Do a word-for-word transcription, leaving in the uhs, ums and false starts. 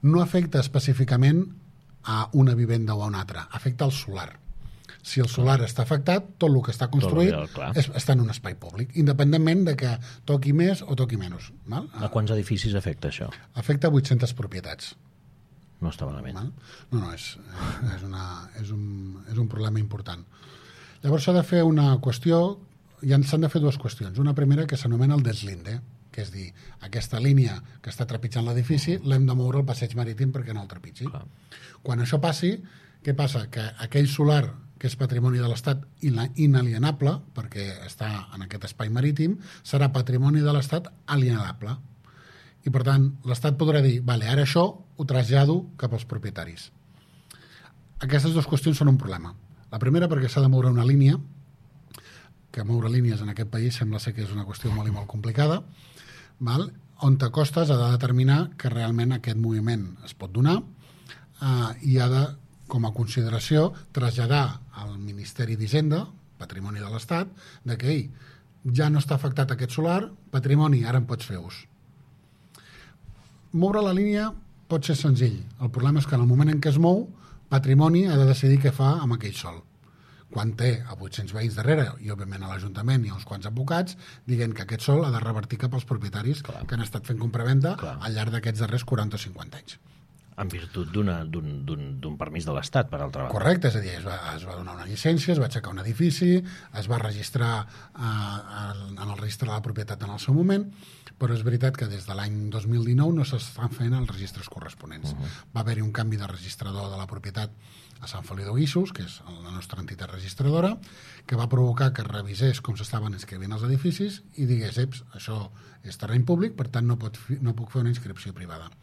no afecta específicament a una vivenda o a una altra, afecta al solar. Si el solar està afectat, tot el que està construït és, està en un espai públic, independentment de que toqui més o toqui menys. Val? A quants edificis afecta això? Afecta vuit-centes propietats. No està malament. Val? No, no, és, és, una, és, un, és un problema important. Llavors s'ha de fer una qüestió, i s'han de fer dues qüestions. Una primera que s'anomena el deslinde, que és dir, aquesta línia que està trepitjant l'edifici l'hem de moure al passeig marítim perquè no el trepitgi. Clar. Quan això passi, què passa? Que aquell solar que és patrimoni de l'Estat inalienable, perquè està en aquest espai marítim, serà patrimoni de l'Estat alienable. I, per tant, l'Estat podrà dir, vale, ara això ho trasllado cap als propietaris. Aquestes dues qüestions són un problema. La primera perquè s'ha de moure una línia, que moure línies en aquest país sembla ser que és una qüestió molt i molt complicada, val? On te costes ha de determinar que realment aquest moviment es pot donar eh, i ha de, com a consideració, traslladar al Ministeri d'Hisenda, patrimoni de l'Estat, de que ell ja no està afectat aquest solar, patrimoni, ara en pots fer ús. Moure la línia pot ser senzill. El problema és que en el moment en què es mou, patrimoni ha de decidir què fa amb aquell sòl. Quan té a vuit-cents veïns darrere, i òbviament a l'Ajuntament i a uns quants advocats, dient que aquest sòl ha de revertir cap als propietaris Clar. que han estat fent compravenda Clar. al llarg d'aquests darrers quaranta o cinquanta anys. En virtut d'un permís de l'Estat, per altra banda. Correcte, és a dir, es va, es va donar una llicència, es va aixecar un edifici, es va registrar eh, en el registre de la propietat en el seu moment, però és veritat que des de l'any dos mil dinou no s'estan fent els registres corresponents. Uh -huh. Va haver-hi un canvi de registrador de la propietat a Sant Feliu de Guíxols, que és la nostra entitat registradora, que va provocar que revisés com s'estaven inscrivint els edificis i digués, eps, això és terreny públic, per tant no, pot, no puc fer una inscripció privada.